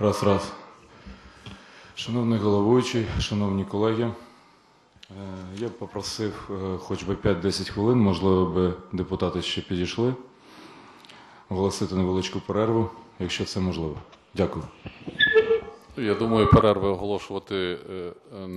Раз. Шановний головуючий, шановні колеги, я б попросив хоч би 5-10 хвилин, можливо, би депутати ще підійшли, оголосити невеличку перерву, якщо це можливо. Дякую. Я думаю, перерви оголошувати